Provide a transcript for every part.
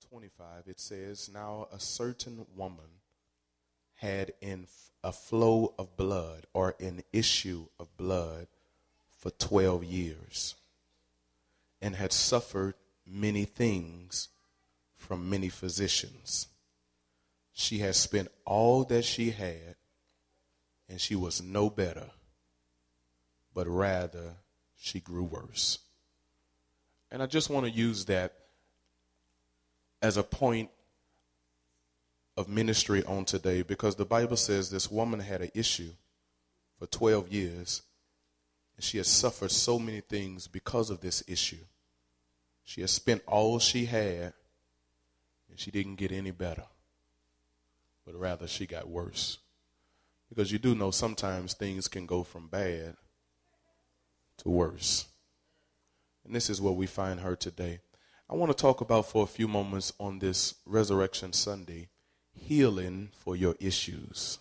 25, it says, "Now a certain woman had a flow of blood or an issue of blood for 12 years and had suffered many things from many physicians. She had spent all that she had, and she was no better, but rather she grew worse." And I just want to use that as a point of ministry on today, because the Bible says this woman had an issue for 12 years, and she has suffered so many things because of this issue. She has spent all she had, and she didn't get any better, but rather she got worse. Because you do know sometimes things can go from bad to worse. And this is where we find her today. I want to talk about for a few moments on this Resurrection Sunday, healing for your issues.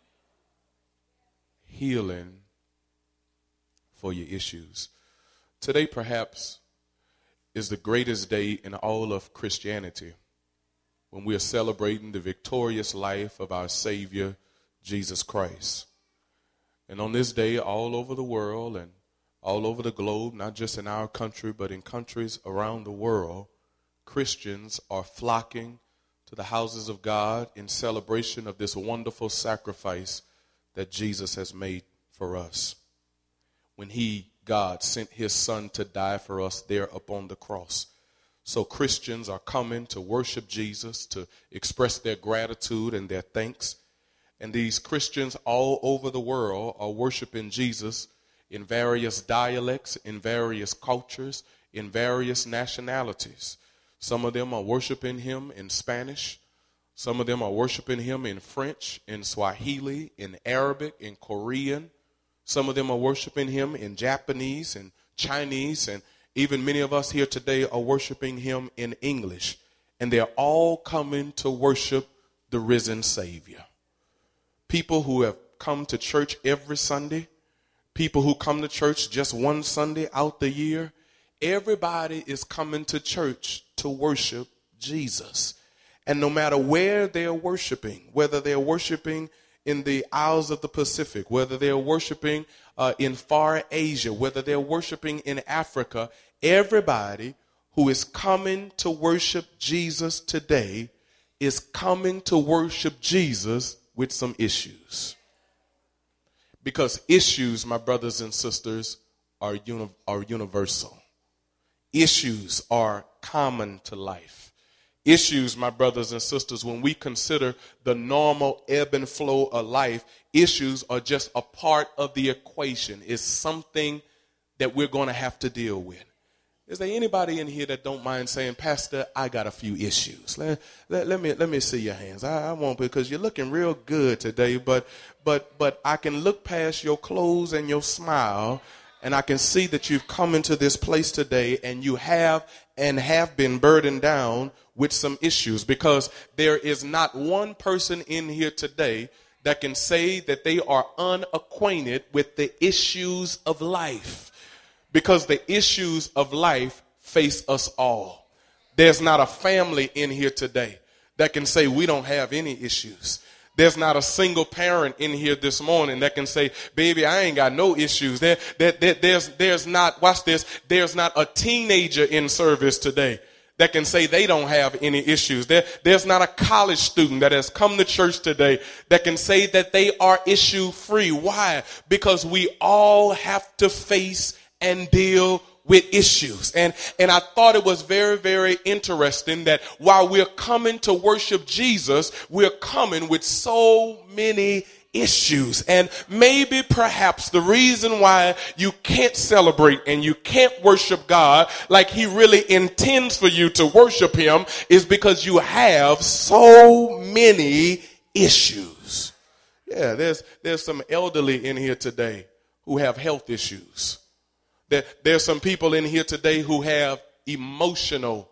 Healing for your issues. Today perhaps is the greatest day in all of Christianity, when we are celebrating the victorious life of our Savior, Jesus Christ. And on this day, all over the world and all over the globe, not just in our country, but in countries around the world, Christians are flocking to the houses of God in celebration of this wonderful sacrifice that Jesus has made for us. When God, sent his son to die for us there upon the cross. So Christians are coming to worship Jesus, to express their gratitude and their thanks. And these Christians all over the world are worshiping Jesus in various dialects, in various cultures, in various nationalities. Some of them are worshiping him in Spanish. Some of them are worshiping him in French, in Swahili, in Arabic, in Korean. Some of them are worshiping him in Japanese and Chinese, and even many of us here today are worshiping him in English. And they're all coming to worship the risen Savior. People who have come to church every Sunday, people who come to church just one Sunday out the year, everybody is coming to church to worship Jesus. And no matter where they're worshiping, whether they're worshiping in the Isles of the Pacific, whether they're worshiping in far Asia, whether they're worshiping in Africa, everybody who is coming to worship Jesus today is coming to worship Jesus with some issues. Because issues, my brothers and sisters, are universal. Issues are common to life. Issues, my brothers and sisters, when we consider the normal ebb and flow of life, issues are just a part of the equation. It's something that we're going to have to deal with. Is there anybody in here that don't mind saying, "Pastor, I got a few issues"? Let me see your hands. I won't, because you're looking real good today, but I can look past your clothes and your smile, and I can see that you've come into this place today and you have been burdened down with some issues, because there is not one person in here today that can say that they are unacquainted with the issues of life, because the issues of life face us all. There's not a family in here today that can say we don't have any issues. There's not a single parent in here this morning that can say, "Baby, I ain't got no issues." There's not, watch this, there's not a teenager in service today that can say they don't have any issues. There's not a college student that has come to church today that can say that they are issue free. Why? Because we all have to face and deal with issues. And I thought it was very, very interesting that while we're coming to worship Jesus, we're coming with so many issues. And maybe perhaps the reason why you can't celebrate and you can't worship God like he really intends for you to worship him is because you have so many issues. Yeah, there's some elderly in here today who have health issues. There's some people in here today who have emotional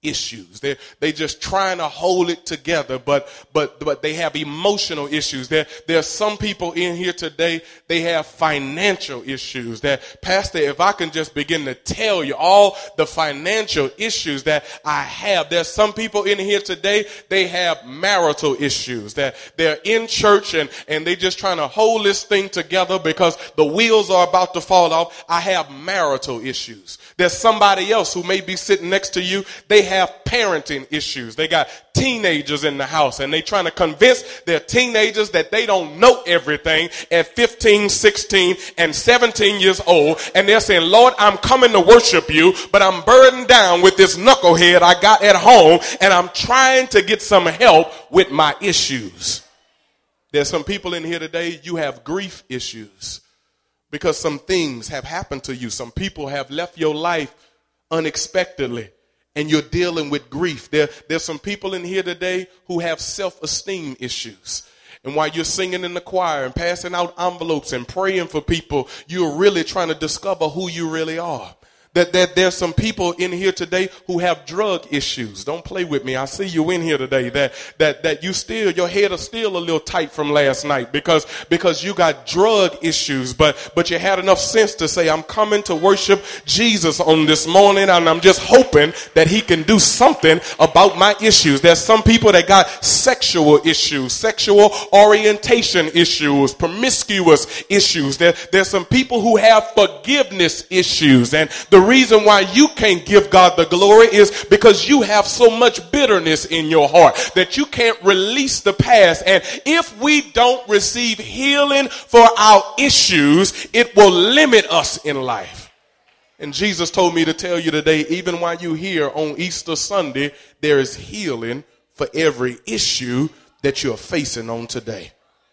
issues. They just trying to hold it together, but they have emotional issues. There's some people in here today, they have financial issues. That, Pastor, if I can just begin to tell you all the financial issues that I have. There's some people in here today, they have marital issues. That they're in church and they just trying to hold this thing together because the wheels are about to fall off. I have marital issues. There's somebody else who may be sitting next to you. They have parenting issues. They got teenagers in the house and they trying to convince their teenagers that they don't know everything at 15, 16, and 17 years old. And they're saying, Lord, I'm coming to worship you, but I'm burdened down with this knucklehead I got at home and I'm trying to get some help with my issues. There's some people in here today, you have grief issues because some things have happened to you. Some people have left your life unexpectedly and you're dealing with grief. There's some people in here today who have self-esteem issues. And while you're singing in the choir and passing out envelopes and praying for people, you're really trying to discover who you really are. That there's some people in here today who have drug issues. Don't play with me. I see you in here today that you still, your head is still a little tight from last night because you got drug issues, but you had enough sense to say, I'm coming to worship Jesus on this morning and I'm just hoping that he can do something about my issues. There's some people that got sexual issues, sexual orientation issues, promiscuous issues. There's some people who have forgiveness issues, and the reason why you can't give God the glory is because you have so much bitterness in your heart that you can't release the past. And if we don't receive healing for our issues, it will limit us in life. And Jesus told me to tell you today, even while you're here on Easter Sunday, there is healing for every issue that you're facing on today.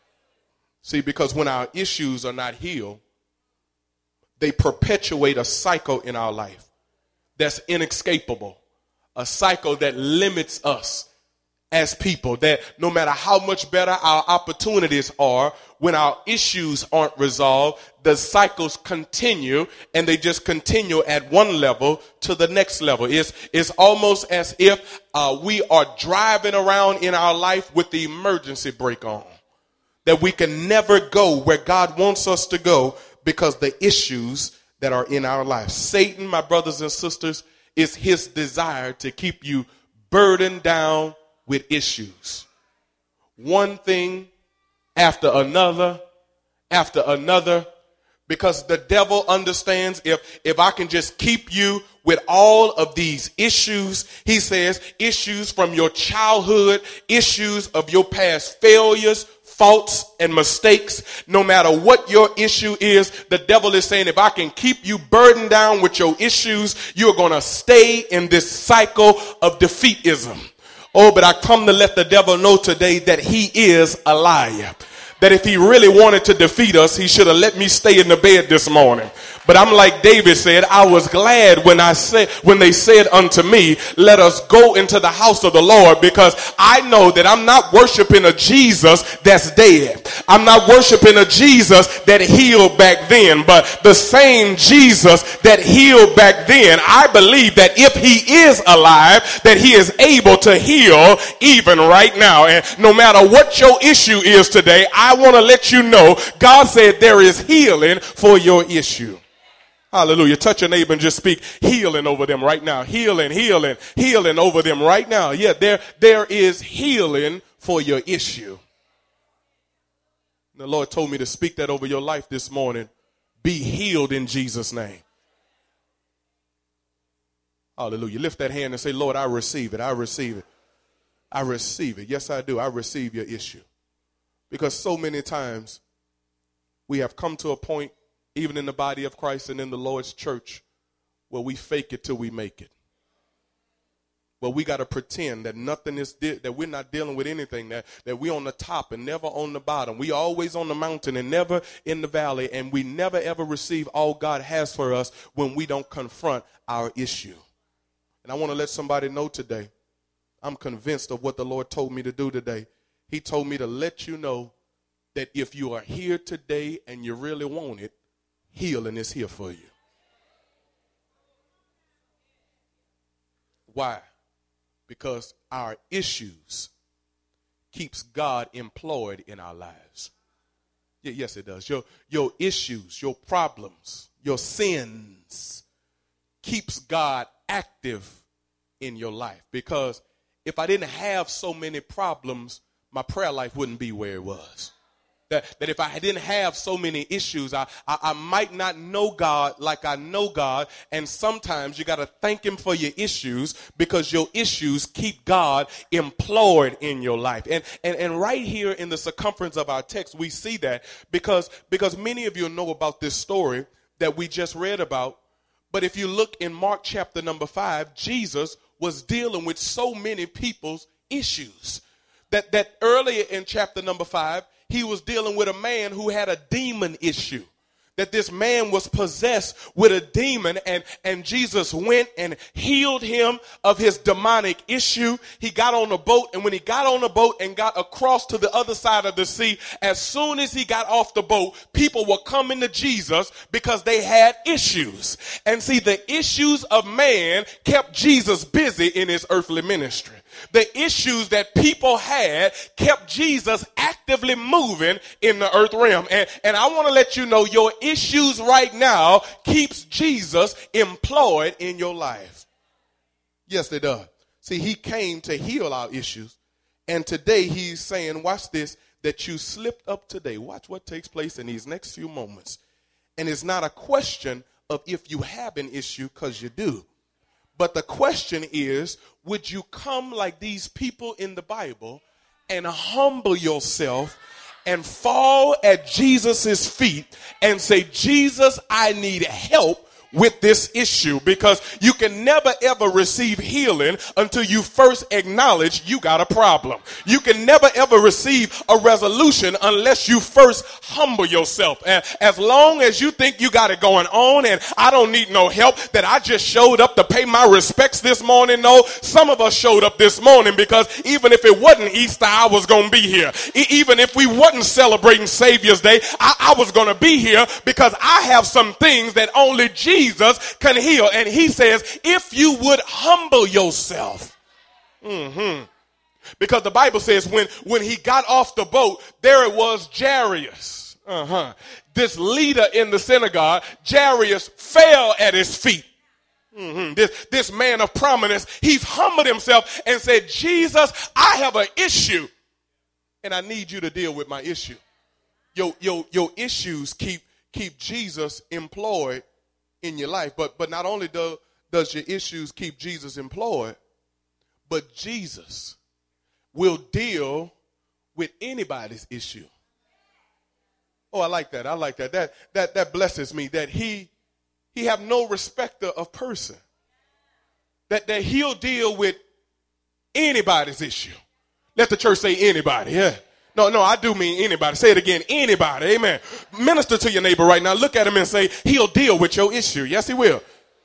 See, because when our issues are not healed, they perpetuate a cycle in our life that's inescapable, a cycle that limits us as people, that no matter how much better our opportunities are, when our issues aren't resolved, the cycles continue and they just continue at one level to the next level. It's almost as if we are driving around in our life with the emergency brake on, that we can never go where God wants us to go because the issues that are in our lives. Satan, my brothers and sisters, is his desire to keep you burdened down with issues. One thing after another, because the devil understands if I can just keep you with all of these issues, he says, issues from your childhood, issues of your past failures, faults and mistakes, no matter what your issue is, the devil is saying, if I can keep you burdened down with your issues, you're going to stay in this cycle of defeatism. Oh, but I come to let the devil know today that he is a liar. That if he really wanted to defeat us, he should have let me stay in the bed this morning. But I'm like David said, I was glad when they said unto me, let us go into the house of the Lord, because I know that I'm not worshiping a Jesus that's dead. I'm not worshiping a Jesus that healed back then, but the same Jesus that healed back then, I believe that if he is alive, that he is able to heal even right now. And no matter what your issue is today, I want to let you know, God said there is healing for your issue. Hallelujah. Touch your neighbor and just speak healing over them right now. Healing over them right now. Yeah, there is healing for your issue. The Lord told me to speak that over your life this morning. Be healed in Jesus' name. Hallelujah. Lift that hand and say, Lord, I receive it. I receive it. I receive it. Yes, I do. I receive your issue. Because so many times we have come to a point, even in the body of Christ and in the Lord's church, where we fake it till we make it. Well, we got to pretend that nothing is, that we're not dealing with anything, that we're on the top and never on the bottom. We always on the mountain and never in the valley, and we never ever receive all God has for us when we don't confront our issue. And I want to let somebody know today, I'm convinced of what the Lord told me to do today. He told me to let you know that if you are here today and you really want it, healing is here for you. Why? Because our issues keeps God employed in our lives. Yes, it does. Your issues, your problems, your sins keeps God active in your life. Because if I didn't have so many problems, my prayer life wouldn't be where it was. That if I didn't have so many issues, I might not know God like I know God. And sometimes you got to thank him for your issues, because your issues keep God employed in your life. And right here in the circumference of our text, we see that because many of you know about this story that we just read about. But if you look in Mark chapter number 5, Jesus was dealing with so many people's issues that earlier in chapter number 5, he was dealing with a man who had a demon issue. That this man was possessed with a demon, and Jesus went and healed him of his demonic issue. He got on a boat, and when he got on a boat and got across to the other side of the sea, as soon as he got off the boat, people were coming to Jesus because they had issues. And see, the issues of man kept Jesus busy in his earthly ministry. The issues that people had kept Jesus actively moving in the earth realm. And I want to let you know, your issues right now keeps Jesus employed in your life. Yes, they does. See, he came to heal our issues. And today he's saying, watch this, that you slipped up today. Watch what takes place in these next few moments. And it's not a question of if you have an issue, because you do. But the question is, would you come like these people in the Bible and humble yourself and fall at Jesus's feet and say, Jesus, I need help with this issue? Because you can never ever receive healing until you first acknowledge you got a problem. You can never ever receive a resolution unless you first humble yourself. And as long as you think you got it going on and I don't need no help, that I just showed up to pay my respects this morning. No, some of us showed up this morning because even if it wasn't Easter, I was going to be here. Even if we wasn't celebrating Savior's Day, I was going to be here because I have some things that only Jesus can heal. And he says, if you would humble yourself. Because the Bible says when he got off the boat, there it was Jairus. This leader in the synagogue. Jairus fell at his feet. This man of prominence, he's humbled himself and said, Jesus, I have an issue and I need you to deal with my issue. Your issues keep Jesus employed in your life. But not only does your issues keep Jesus employed, but Jesus will deal with anybody's issue. Oh, I like that. I like that. That blesses me, that he have no respecter of person. That he'll deal with anybody's issue. Let the church say anybody. Yeah. No, I do mean anybody. Say it again. Anybody. Amen. Minister to your neighbor right now. Look at him and say, he'll deal with your issue. Yes, he will.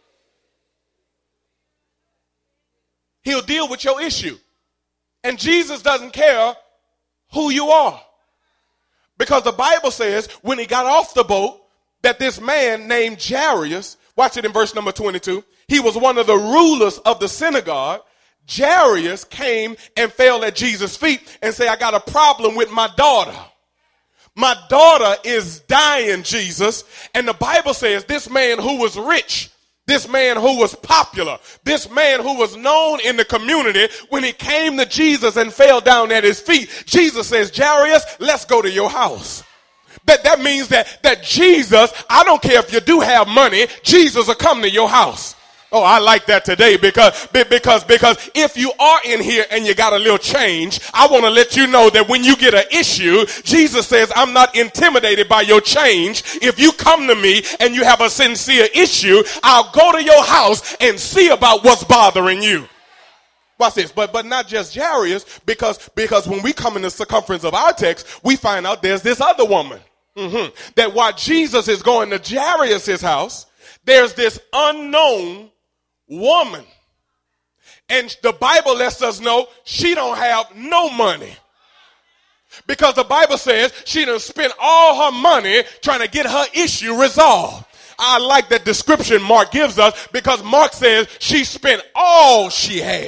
He'll deal with your issue. And Jesus doesn't care who you are. Because the Bible says when he got off the boat, that this man named Jairus, watch it in verse number 22, he was one of the rulers of the synagogue. Jairus came and fell at Jesus' feet and said, I got a problem with my daughter. My daughter is dying, Jesus. And the Bible says this man who was rich, this man who was popular, this man who was known in the community, when he came to Jesus and fell down at his feet, Jesus says, Jairus, let's go to your house. That means that Jesus, I don't care if you do have money, Jesus will come to your house. Oh, I like that today because if you are in here and you got a little change, I want to let you know that when you get an issue, Jesus says, I'm not intimidated by your change. If you come to me and you have a sincere issue, I'll go to your house and see about what's bothering you. Watch this, but not just Jairus, because when we come in the circumference of our text, we find out there's this other woman. That while Jesus is going to Jairus' house, there's this unknown woman. And the Bible lets us know she don't have no money. Because the Bible says she done spent all her money trying to get her issue resolved. I like that description Mark gives us, because Mark says she spent all she had.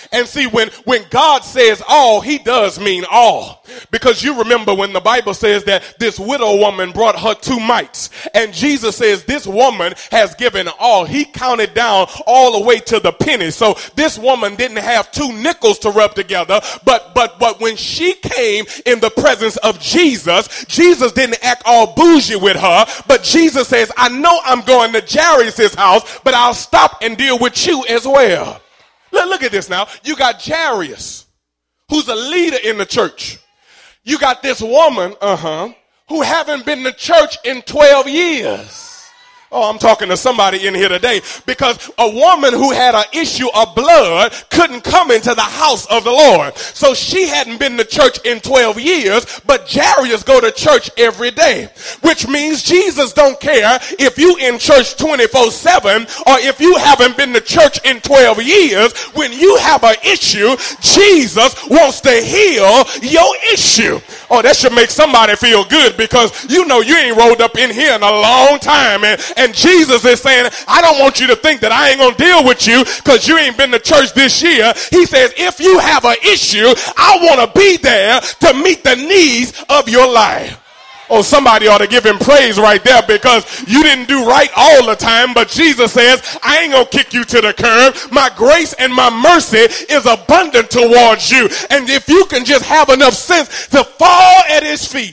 And see, when God says all, he does mean all. Because you remember when the Bible says that this widow woman brought her 2 mites. And Jesus says this woman has given all. He counted down all the way to the penny. So this woman didn't have 2 nickels to rub together. But when she came in the presence of Jesus, Jesus didn't act all bougie with her. But Jesus says, I know I'm going to Jairus' house, but I'll stop and deal with you as well. Look at this now. You got Jairus, who's a leader in the church. You got this woman, who haven't been to church in 12 years. Oh, I'm talking to somebody in here today, because a woman who had an issue of blood couldn't come into the house of the Lord. So she hadn't been to church in 12 years, but Jairus go to church every day, which means Jesus don't care if you in church 24/7 or if you haven't been to church in 12 years. When you have an issue, Jesus wants to heal your issue. Oh, that should make somebody feel good, because you know you ain't rolled up in here in a long time, and Jesus is saying, I don't want you to think that I ain't gonna deal with you because you ain't been to church this year. He says, if you have an issue, I want to be there to meet the needs of your life. Oh, somebody ought to give him praise right there, because you didn't do right all the time, but Jesus says, I ain't gonna kick you to the curb. My grace and my mercy is abundant towards you. And if you can just have enough sense to fall at his feet,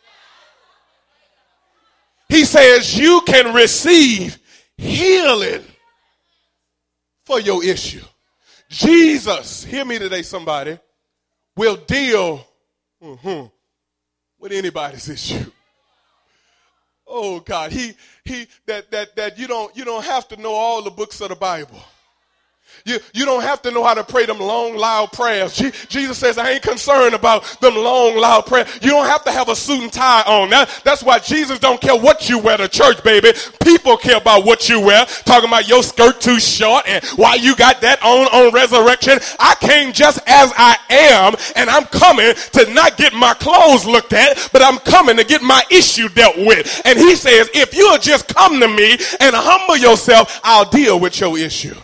he says you can receive healing for your issue. Jesus, hear me today, somebody, will deal with anybody's issue. Oh God, that you don't have to know all the books of the Bible. You don't have to know how to pray them long, loud prayers. Jesus says, I ain't concerned about them long, loud prayers. You don't have to have a suit and tie on. That's why Jesus don't care what you wear to church, baby. People care about what you wear. Talking about your skirt too short and why you got that on resurrection. I came just as I am, and I'm coming to not get my clothes looked at, but I'm coming to get my issue dealt with. And he says, if you'll just come to me and humble yourself, I'll deal with your issue.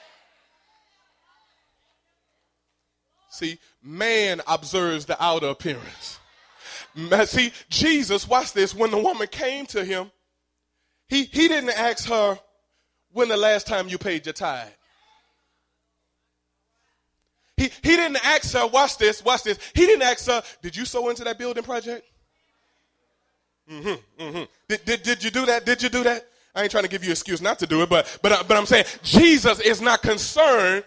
See, man observes the outer appearance. See, Jesus, watch this. When the woman came to him, he didn't ask her, when the last time you paid your tithe? He didn't ask her, watch this. He didn't ask her, did you sow into that building project? Did you do that? Did you do that? I ain't trying to give you an excuse not to do it, but I'm saying Jesus is not concerned,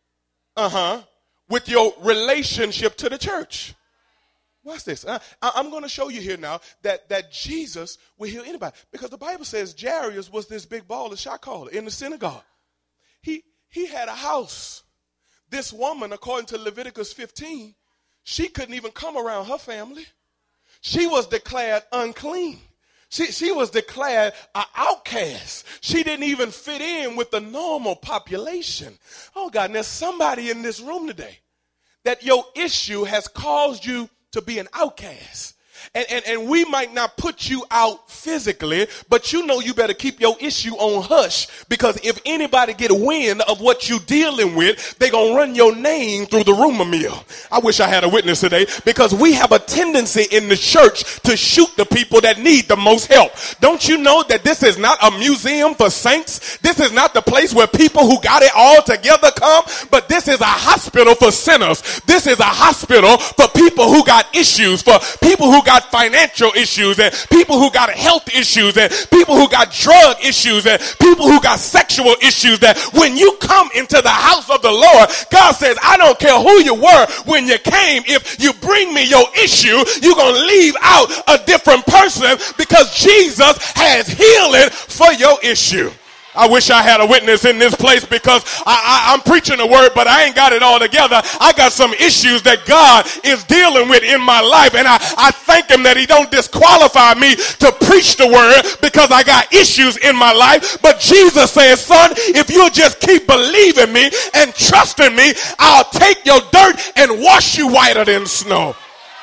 with your relationship to the church. Watch this. I'm going to show you here now that Jesus will heal anybody. Because the Bible says Jairus was this big baller shot caller in the synagogue. He had a house. This woman, according to Leviticus 15, she couldn't even come around her family. She was declared unclean. She was declared an outcast. She didn't even fit in with the normal population. Oh God, and there's somebody in this room today that your issue has caused you to be an outcast. And we might not put you out physically, but you know you better keep your issue on hush, because if anybody get wind of what you dealing with, they gonna run your name through the rumor mill. I wish I had a witness today, because we have a tendency in the church to shoot the people that need the most help. Don't you know that this is not a museum for saints? This is not the place where people who got it all together come, but this is a hospital for sinners. This is a hospital for people who got issues, for people who got financial issues, and people who got health issues, and people who got drug issues, and people who got sexual issues, that when you come into the house of the Lord, God says, I don't care who you were when you came. If you bring me your issue, you're going to leave out a different person, because Jesus has healing for your issue. I wish I had a witness in this place, because I'm preaching the word, but I ain't got it all together. I got some issues that God is dealing with in my life, and I thank him that he don't disqualify me to preach the word because I got issues in my life. But Jesus says, son, if you'll just keep believing me and trusting me, I'll take your dirt and wash you whiter than snow.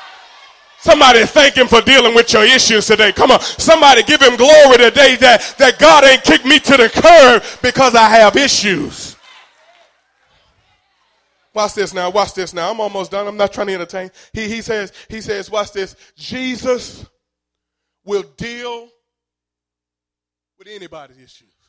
Somebody thank him for dealing with your issues today. Come on. Somebody give him glory today that God ain't kicked me to the curb because I have issues. Watch this now. Watch this now. I'm almost done. I'm not trying to entertain. He says, watch this. Jesus will deal with anybody's issues.